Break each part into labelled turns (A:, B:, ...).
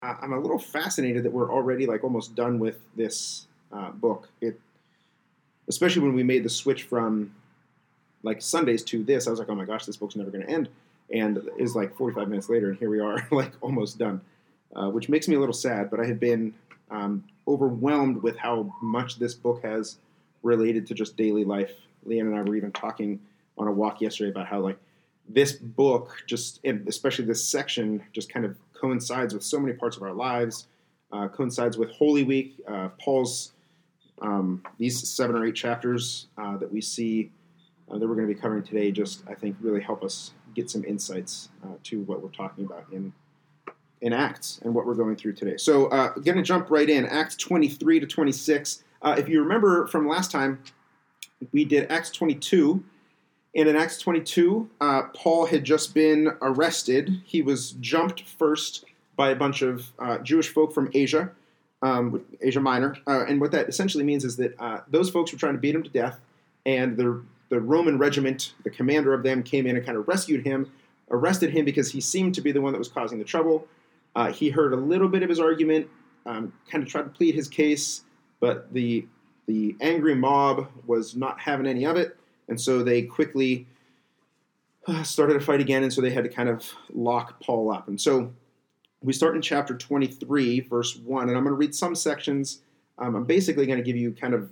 A: I'm a little fascinated that we're already like almost done with this book. Especially when we made the switch from like Sundays to this, I was like, oh my gosh, this book's never going to end. And it was like 45 minutes later, and here we are, like almost done, which makes me a little sad. But I have been overwhelmed with how much this book has related to just daily life. Leanne and I were even talking on a walk yesterday about how like this book, just and especially this section, just kind of coincides with so many parts of our lives. Coincides with Holy Week. Paul's these 7 or 8 chapters that we see that we're going to be covering today just, I think, really help us get some insights to what we're talking about in Acts and what we're going through today. So going to jump right in. Acts 23 to 26. If you remember from last time, we did Acts 22. And in Acts 22, Paul had just been arrested. He was jumped first by a bunch of Jewish folk from Asia, Asia Minor. And what that essentially means is that those folks were trying to beat him to death, and the Roman regiment, the commander of them, came in and kind of rescued him, arrested him because he seemed to be the one that was causing the trouble. He heard a little bit of his argument, kind of tried to plead his case, but the angry mob was not having any of it, and so they quickly started a fight again, and so they had to kind of lock Paul up. And so we start in chapter 23, verse 1, and I'm going to read some sections. I'm basically going to give you kind of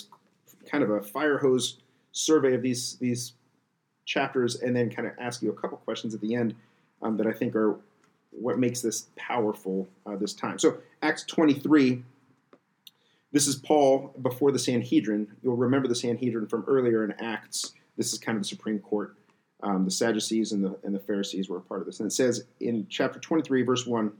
A: a fire hose survey of these chapters, and then kind of ask you a couple questions at the end that I think are what makes this powerful this time. So Acts 23, this is Paul before the Sanhedrin. You'll remember the Sanhedrin from earlier in Acts. This is kind of the Supreme Court. The Sadducees and the Pharisees were a part of this. And it says in chapter 23, verse 1,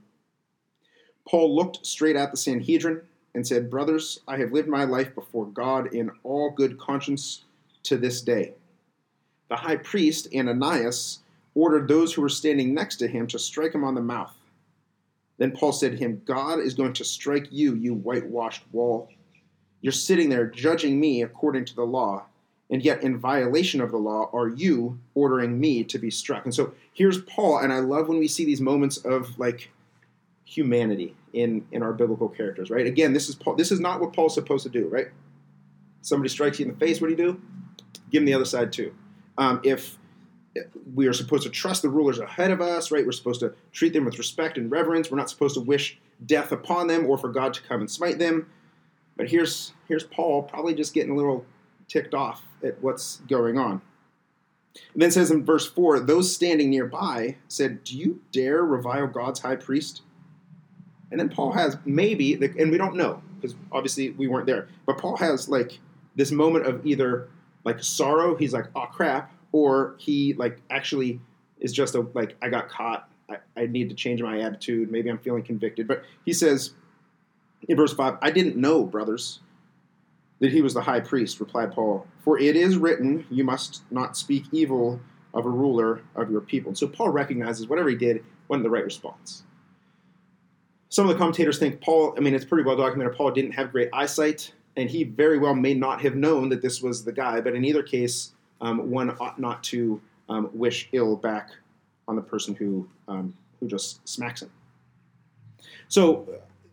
A: Paul looked straight at the Sanhedrin and said, "Brothers, I have lived my life before God in all good conscience to this day." The high priest, Ananias, ordered those who were standing next to him to strike him on the mouth. Then Paul said to him, "God is going to strike you, you whitewashed wall. You're sitting there judging me according to the law, and yet in violation of the law are you ordering me to be struck." And so here's Paul, and I love when we see these moments of like humanity in our biblical characters, right? Again, this is Paul. This is not what Paul's supposed to do, right? Somebody strikes you in the face, what do? Give them the other side too. If we are supposed to trust the rulers ahead of us, right? We're supposed to treat them with respect and reverence. We're not supposed to wish death upon them or for God to come and smite them. But here's Paul probably just getting a little ticked off at what's going on. And then it says in verse 4, those standing nearby said, "Do you dare revile God's high priest?" And then Paul has maybe, and we don't know, because obviously we weren't there, but Paul has like this moment of either like sorrow, he's like, oh crap, or he like actually is just like, I got caught, I need to change my attitude, maybe I'm feeling convicted. But he says in verse 5, "I didn't know, brothers, that he was the high priest," replied Paul, "for it is written, you must not speak evil of a ruler of your people." And so Paul recognizes whatever he did wasn't the right response. Some of the commentators think Paul, it's pretty well documented, Paul didn't have great eyesight, and he very well may not have known that this was the guy, but in either case, one ought not to wish ill back on the person who just smacks him. So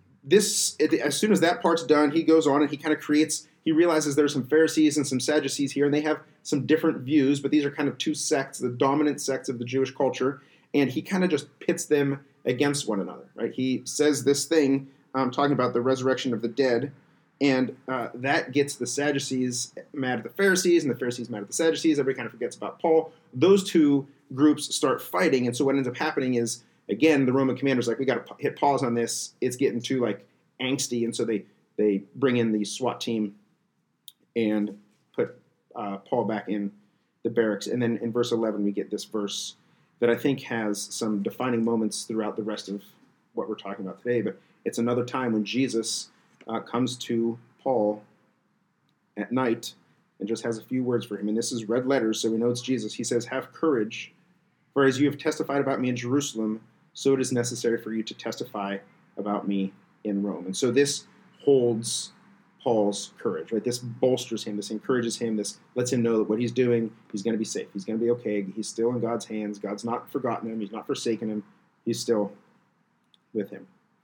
A: as soon as that part's done, he goes on and he kind of he realizes there's some Pharisees and some Sadducees here, and they have some different views, but these are kind of two sects, the dominant sects of the Jewish culture, and he kind of just pits them against one another, right? He says this thing, talking about the resurrection of the dead, and that gets the Sadducees mad at the Pharisees, and the Pharisees mad at the Sadducees. Everybody kind of forgets about Paul. Those two groups start fighting, and so what ends up happening is, again, the Roman commander's like, we got to hit pause on this. It's getting too like angsty, and so they bring in the SWAT team and put Paul back in the barracks. And then in verse 11, we get this verse that I think has some defining moments throughout the rest of what we're talking about today. But it's another time when Jesus comes to Paul at night and just has a few words for him. And this is red letters, so we know it's Jesus. He says, "Have courage, for as you have testified about me in Jerusalem, so it is necessary for you to testify about me in Rome." And so this holds Paul's courage, right? This bolsters him, this encourages him, this lets him know that what he's doing, he's going to be safe. He's going to be okay. He's still in God's hands. God's not forgotten him. He's not forsaken him. He's still with him.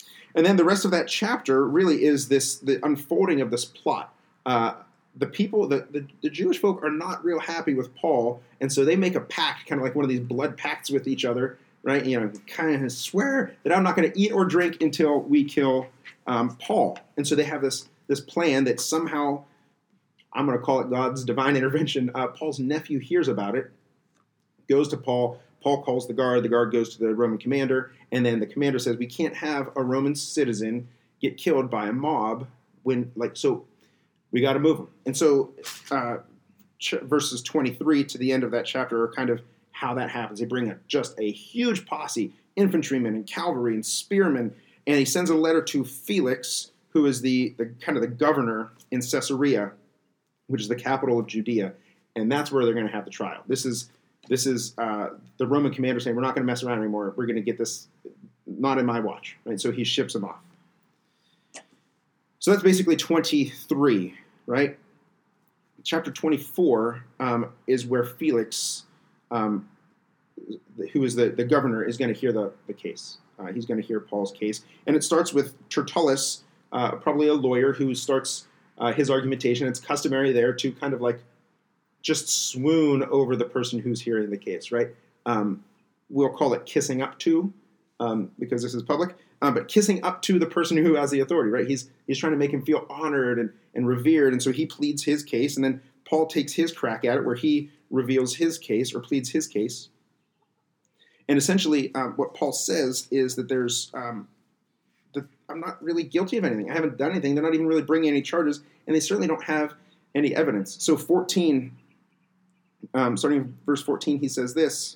A: And then the rest of that chapter really is the unfolding of this plot. The people, the Jewish folk are not real happy with Paul, and so they make a pact, kind of like one of these blood pacts with each other, right? Kind of swear that I'm not going to eat or drink until we kill Paul. And so they have this plan that somehow, I'm going to call it God's divine intervention. Paul's nephew hears about it, goes to Paul. Paul calls the guard goes to the Roman commander, and then the commander says, we can't have a Roman citizen get killed by a mob so we got to move him. And so verses 23 to the end of that chapter are kind of how that happens. They bring just a huge posse, infantrymen and cavalry and spearmen, and he sends a letter to Felix, who is the kind of the governor in Caesarea, which is the capital of Judea, and that's where they're going to have the trial. This is the Roman commander saying, we're not going to mess around anymore. We're going to get this, not in my watch. Right? So he ships him off. So that's basically 23, right? Chapter 24 is where Felix, who is the governor, is going to hear the case. He's going to hear Paul's case. And it starts with Tertullus, probably a lawyer, who starts his argumentation. It's customary there to kind of like just swoon over the person who's hearing the case, right? We'll call it kissing up to, because this is public, but kissing up to the person who has the authority, right? He's trying to make him feel honored and revered, and so he pleads his case, and then Paul takes his crack at it, where he reveals his case or pleads his case. And essentially, what Paul says is that I'm not really guilty of anything. I haven't done anything. They're not even really bringing any charges, and they certainly don't have any evidence. So 14, starting in verse 14, he says this: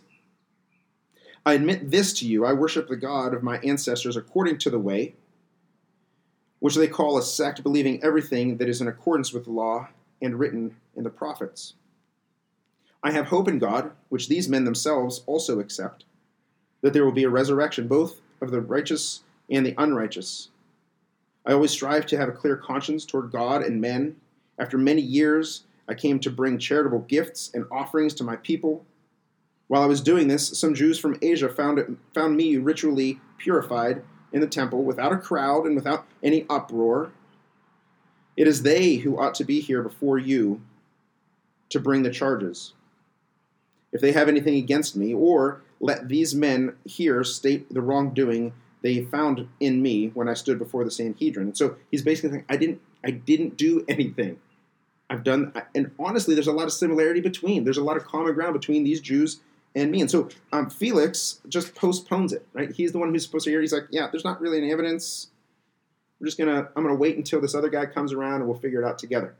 A: I admit this to you, I worship the God of my ancestors according to the way, which they call a sect, believing everything that is in accordance with the law and written in the prophets. I have hope in God, which these men themselves also accept, that there will be a resurrection both of the righteous and the unrighteous. I always strive to have a clear conscience toward God and men. After many years, I came to bring charitable gifts and offerings to my people. While I was doing this, some Jews from Asia found me ritually purified in the temple without a crowd and without any uproar. It is they who ought to be here before you to bring the charges, if they have anything against me, or let these men here state the wrongdoing they found in me when I stood before the Sanhedrin. And so he's basically saying, I didn't do anything. I've done, and honestly, there's a lot of similarity there's a lot of common ground between these Jews and me. And so Felix just postpones it, right? He's the one who's supposed to hear. He's like, yeah, there's not really any evidence. I'm going to wait until this other guy comes around and we'll figure it out together.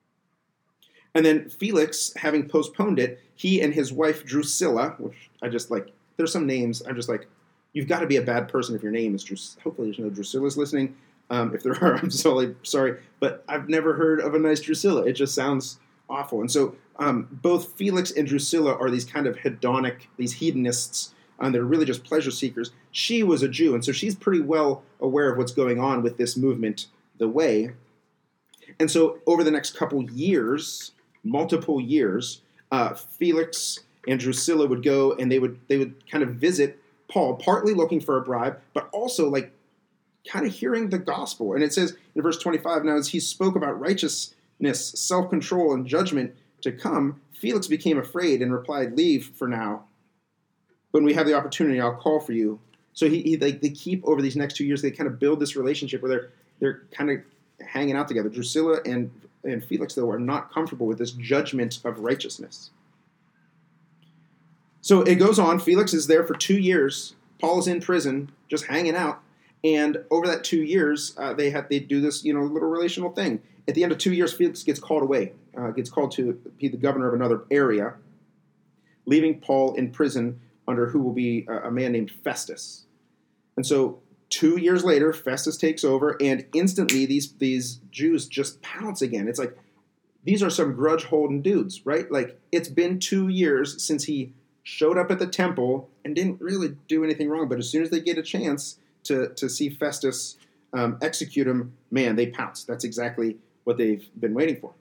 A: And then Felix, having postponed it, he and his wife Drusilla, which I just like, there's some names, I'm just like, you've got to be a bad person if your name is Drusilla. Hopefully there's no Drusillas listening. If there are, I'm sorry, but I've never heard of a nice Drusilla. It just sounds awful. And so both Felix and Drusilla are these kind of these hedonists, they're really just pleasure seekers. She was a Jew, and so she's pretty well aware of what's going on with this movement, the Way. And so over the next multiple years, Felix and Drusilla would go and they would kind of visit Paul, partly looking for a bribe, but also like kind of hearing the gospel. And it says in verse 25, now as he spoke about righteousness, self-control, and judgment to come, Felix became afraid and replied, leave for now. When we have the opportunity, I'll call for you. So they keep over these next 2 years, they kind of build this relationship where they're kind of hanging out together. Drusilla and Felix, though, are not comfortable with this judgment of righteousness. So it goes on. Felix is there for 2 years. Paul is in prison, just hanging out. And over that 2 years, they do this little relational thing. At the end of 2 years, Felix gets called away, gets called to be the governor of another area, leaving Paul in prison under who will be a man named Festus. And so 2 years later, Festus takes over, and instantly these Jews just pounce again. It's like, these are some grudge-holding dudes, right? Like, it's been 2 years since he showed up at the temple and didn't really do anything wrong, but as soon as they get a chance to see Festus execute him, man, they pounce. That's exactly what they've been waiting for.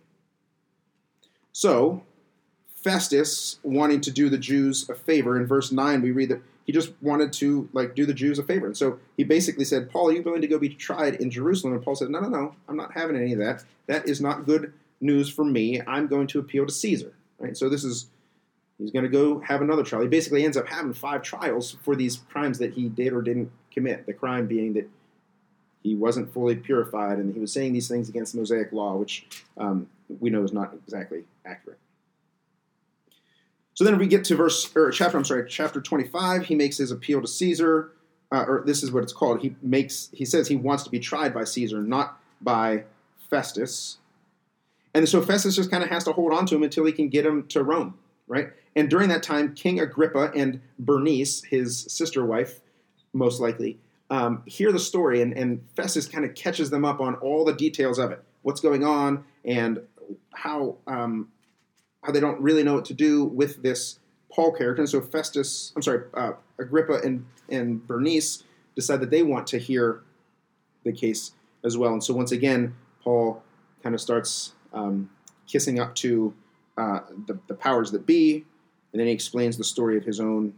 A: So Festus, wanting to do the Jews a favor, in verse 9 we read that he He just wanted to do the Jews a favor. And so he basically said, Paul, are you willing to go be tried in Jerusalem? And Paul said, no, I'm not having any of that. That is not good news for me. I'm going to appeal to Caesar. Right? So he's going to go have another trial. He basically ends up having 5 trials for these crimes that he did or didn't commit. The crime being that he wasn't fully purified and he was saying these things against the Mosaic law, which we know is not exactly accurate. So then we get to chapter 25. He makes his appeal to Caesar, or this is what it's called. He says he wants to be tried by Caesar, not by Festus. And so Festus just kind of has to hold on to him until he can get him to Rome, right? And during that time, King Agrippa and Bernice, his sister wife, most likely, hear the story, and Festus kind of catches them up on all the details of it, what's going on, and how they don't really know what to do with this Paul character. And so Agrippa and Bernice decide that they want to hear the case as well. And so once again, Paul kind of starts kissing up to the powers that be, and then he explains the story of his own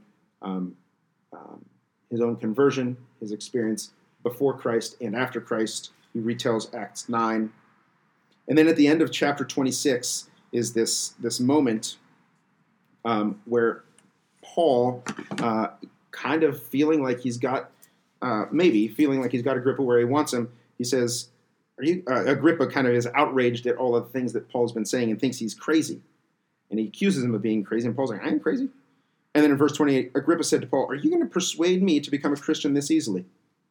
A: conversion, his experience before Christ and after Christ. He retells Acts 9. And then at the end of chapter 26 is this moment where Paul, kind of feeling like he's got Agrippa where he wants him, he says, Agrippa kind of is outraged at all of the things that Paul's been saying and thinks he's crazy. And he accuses him of being crazy, and Paul's like, I ain't crazy. And then in verse 28, Agrippa said to Paul, are you going to persuade me to become a Christian this easily?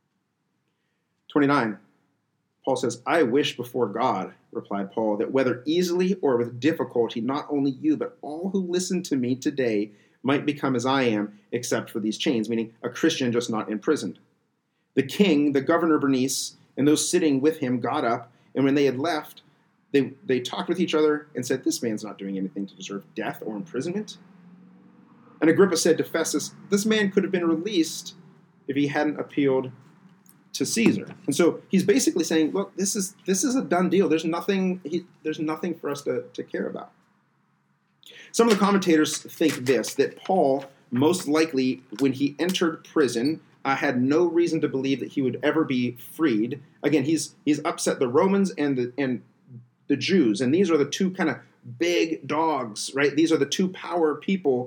A: 29, Paul says, I wish before God, replied Paul, that whether easily or with difficulty, not only you, but all who listen to me today might become as I am, except for these chains, meaning a Christian just not imprisoned. The king, the governor Bernice, and those sitting with him got up, and when they had left, they talked with each other and said, this man's not doing anything to deserve death or imprisonment. And Agrippa said to Festus, this man could have been released if he hadn't appealed to Caesar. And so he's basically saying, look, this is a done deal. There's nothing for us to care about. Some of the commentators think that Paul, most likely, when he entered prison, had no reason to believe that he would ever be freed. Again, he's upset the Romans and the Jews, and these are the two kind of big dogs, right? These are the two power people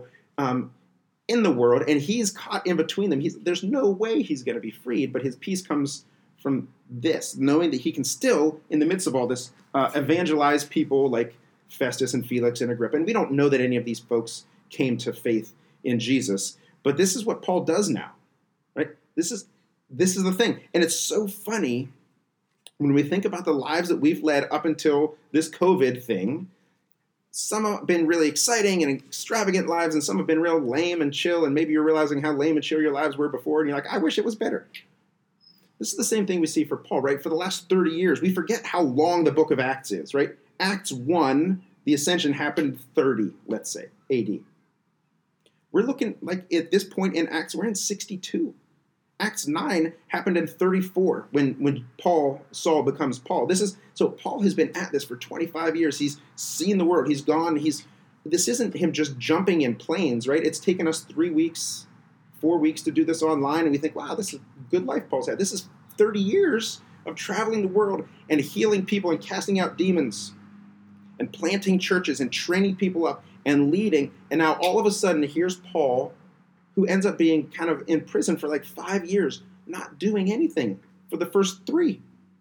A: in the world, and he's caught in between them. There's no way he's going to be freed, but his peace comes from this, knowing that he can still, in the midst of all this, evangelize people like Festus and Felix and Agrippa. And we don't know that any of these folks came to faith in Jesus, but this is what Paul does now, right? This is the thing. And it's so funny when we think about the lives that we've led up until this COVID thing. Some have been really exciting and extravagant lives, and some have been real lame and chill, and maybe you're realizing how lame and chill your lives were before, and you're like, I wish it was better. This is the same thing we see for Paul, right? For the last 30 years, we forget how long the book of Acts is, right? Acts 1, the ascension happened 30, let's say, AD. We're looking like at this point in Acts, we're in 62. Acts 9 happened in 34 when Saul becomes Paul. So Paul has been at this for 25 years. He's seen the world. He's gone. This isn't him just jumping in planes, right? It's taken us 3 weeks, 4 weeks to do this online, and we think, wow, this is a good life Paul's had. This is 30 years of traveling the world and healing people and casting out demons and planting churches and training people up and leading. And now all of a sudden, here's Paul, who ends up being kind of in prison for like 5 years, not doing anything for the first 3.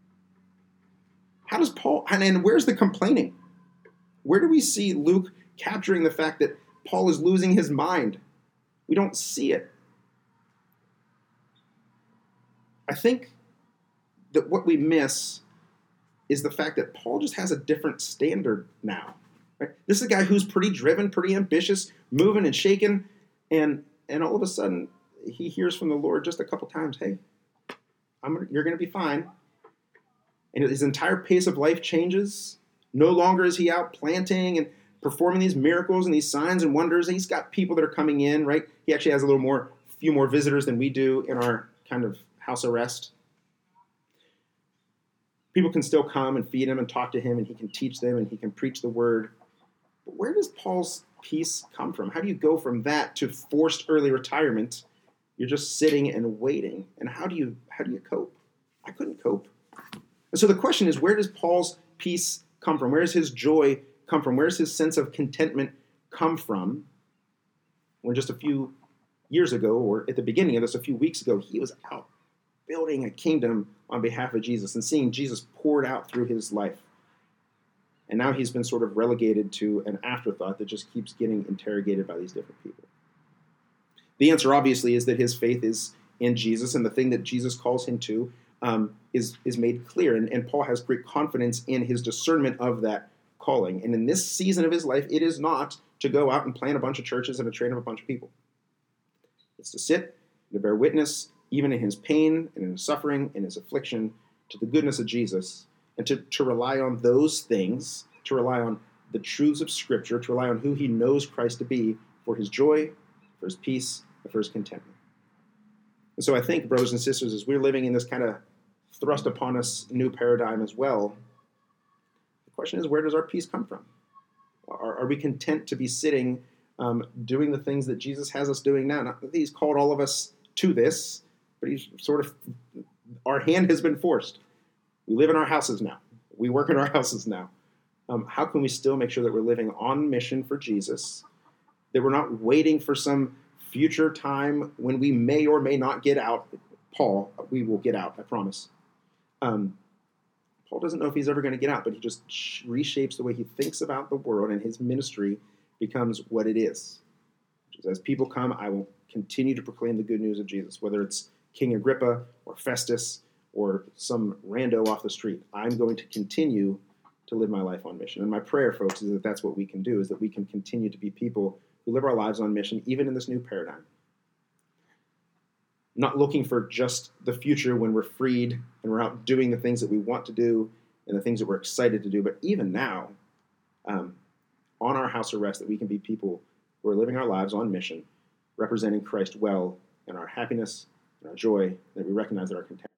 A: How does Paul, and where's the complaining? Where do we see Luke capturing the fact that Paul is losing his mind? We don't see it. I think that what we miss is the fact that Paul just has a different standard now. Right? This is a guy who's pretty driven, pretty ambitious, moving and shaking, and all of a sudden, he hears from the Lord just a couple times, hey, you're going to be fine. And his entire pace of life changes. No longer is he out planting and performing these miracles and these signs and wonders. And he's got people that are coming in, right? He actually has a few more visitors than we do in our kind of house arrest. People can still come and feed him and talk to him, and he can teach them and he can preach the word. But where does Paul's peace come from? How do you go from that to forced early retirement You're just sitting and waiting. And how do you cope? I couldn't cope. And so the question is, where does Paul's peace come from? Where does his joy come from? Where does his sense of contentment come from? When just a few years ago, or at the beginning of this, a few weeks ago, he was out building a kingdom on behalf of Jesus and seeing Jesus poured out through his life. And now he's been sort of relegated to an afterthought that just keeps getting interrogated by these different people. The answer, obviously, is that his faith is in Jesus, and the thing that Jesus calls him to is made clear. And Paul has great confidence in his discernment of that calling. And in this season of his life, it is not to go out and plant a bunch of churches and to train up a bunch of people. It's to sit, to bear witness, even in his pain and in his suffering and his affliction, to the goodness of Jesus, and to rely on those things, to rely on the truths of Scripture, to rely on who he knows Christ to be for his joy, for his peace, and for his contentment. And so I think, brothers and sisters, as we're living in this kind of thrust upon us new paradigm as well, the question is, where does our peace come from? Are we content to be sitting, doing the things that Jesus has us doing now? Not that he's called all of us to this, but he's sort of, our hand has been forced. We live in our houses now. We work in our houses now. How can we still make sure that we're living on mission for Jesus, that we're not waiting for some future time when we may or may not get out? Paul, we will get out, I promise. Paul doesn't know if he's ever going to get out, but he just reshapes the way he thinks about the world, and his ministry becomes what it is. Which is, as people come, I will continue to proclaim the good news of Jesus, whether it's King Agrippa or Festus or some rando off the street. I'm going to continue to live my life on mission. And my prayer, folks, is that that's what we can do, is that we can continue to be people who live our lives on mission, even in this new paradigm. Not looking for just the future when we're freed and we're out doing the things that we want to do and the things that we're excited to do, but even now, on our house arrest, that we can be people who are living our lives on mission, representing Christ well in our happiness and our joy, that we recognize that our contentment